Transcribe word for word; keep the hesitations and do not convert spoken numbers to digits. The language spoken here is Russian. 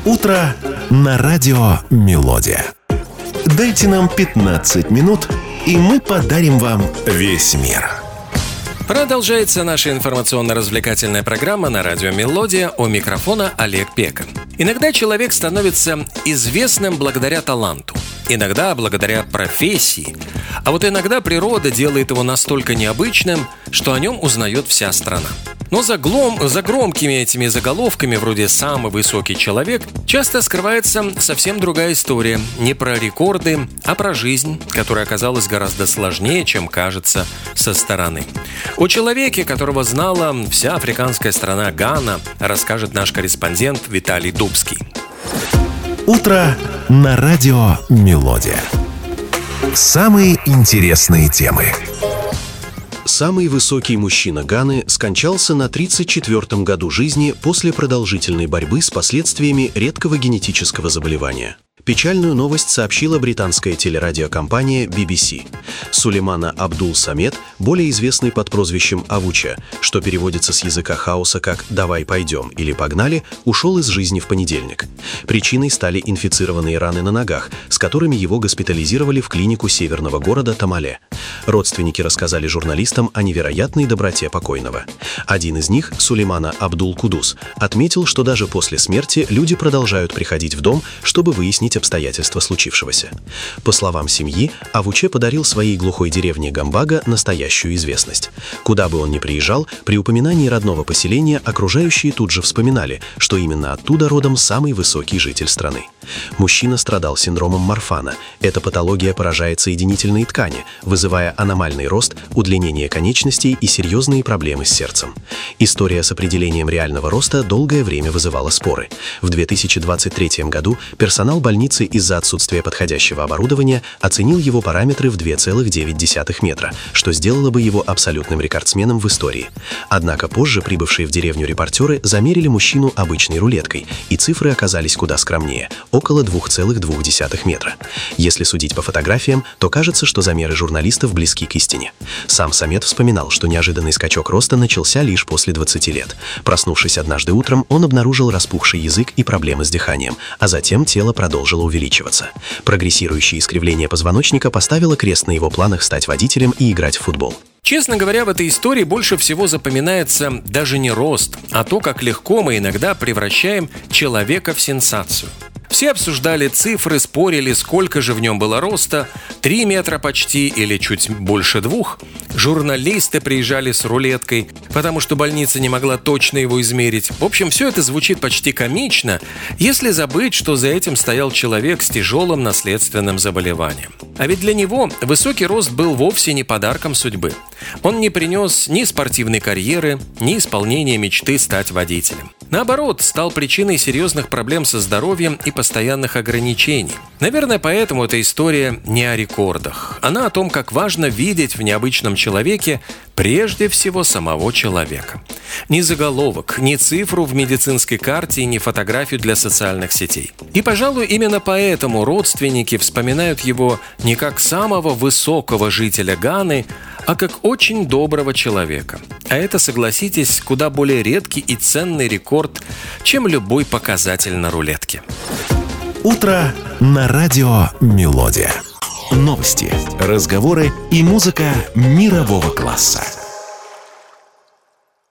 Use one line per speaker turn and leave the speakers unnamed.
Утро на радио «Мелодия». Дайте нам пятнадцать минут, и мы подарим вам весь мир.
Продолжается наша информационно-развлекательная программа на радио «Мелодия», у микрофона Олег Пека. Иногда человек становится известным благодаря таланту, иногда благодаря профессии, а вот иногда природа делает его настолько необычным, что о нем узнает вся страна. Но за, глом, за громкими этими заголовками, вроде «самый высокий человек», часто скрывается совсем другая история. Не про рекорды, а про жизнь, которая оказалась гораздо сложнее, чем кажется со стороны. О человеке, которого знала вся африканская страна Гана, расскажет наш корреспондент Виталий Дубский.
Утро на радио «Мелодия». Самые интересные темы.
Самый высокий мужчина Ганы скончался на тридцать четвёртом году жизни после продолжительной борьбы с последствиями редкого генетического заболевания. Печальную новость сообщила британская телерадиокомпания би би си. Сулеймана Абдул-Самед, более известный под прозвищем Авуча, что переводится с языка хаоса как «давай пойдем» или «погнали», ушел из жизни в понедельник. Причиной стали инфицированные раны на ногах, с которыми его госпитализировали в клинику северного города Тамале. Родственники рассказали журналистам о невероятной доброте покойного. Один из них, Сулеймана Абдул-Кудус, отметил, что даже после смерти люди продолжают приходить в дом, чтобы выяснить обстоятельства случившегося. По словам семьи, Авуче подарил своей глухой деревне Гамбага настоящую известность. Куда бы он ни приезжал, при упоминании родного поселения окружающие тут же вспоминали, что именно оттуда родом самый высокий житель страны. Мужчина страдал синдромом Марфана. Эта патология поражает соединительные ткани, вызывая аномальный рост, удлинение конечностей и серьезные проблемы с сердцем. История с определением реального роста долгое время вызывала споры. В две тысячи двадцать третьем году персонал больницы из-за отсутствия подходящего оборудования оценил его параметры в два целых девять десятых метра, что сделало бы его абсолютным рекордсменом в истории. Однако позже прибывшие в деревню репортеры замерили мужчину обычной рулеткой, и цифры оказались куда скромнее – около два целых две десятых метра. Если судить по фотографиям, то кажется, что замеры журналистов близки к истине. Сам Самед вспоминал, что неожиданный скачок роста начался лишь после двадцати лет. Проснувшись однажды утром, он обнаружил распухший язык и проблемы с дыханием, а затем тело продолжило увеличиваться. Прогрессирующее искривление позвоночника поставило крест на его планах стать водителем и играть в футбол.
Честно говоря, в этой истории больше всего запоминается даже не рост, а то, как легко мы иногда превращаем человека в сенсацию. Все обсуждали цифры, спорили, сколько же в нем было роста, три метра почти или чуть больше двух. Журналисты приезжали с рулеткой, потому что больница не могла точно его измерить. В общем, все это звучит почти комично, если забыть, что за этим стоял человек с тяжелым наследственным заболеванием. А ведь для него высокий рост был вовсе не подарком судьбы. Он не принес ни спортивной карьеры, ни исполнения мечты стать водителем. Наоборот, стал причиной серьезных проблем со здоровьем и постоянных ограничений. Наверное, поэтому эта история не о рекордах. Она о том, как важно видеть в необычном человеке прежде всего самого человека. Ни заголовок, ни цифру в медицинской карте, ни фотографию для социальных сетей. И, пожалуй, именно поэтому родственники вспоминают его не как самого высокого жителя Ганы, а как очень доброго человека. А это, согласитесь, куда более редкий и ценный рекорд, чем любой показатель на рулетке.
Утро на радио «Мелодия». Новости, разговоры и музыка мирового класса.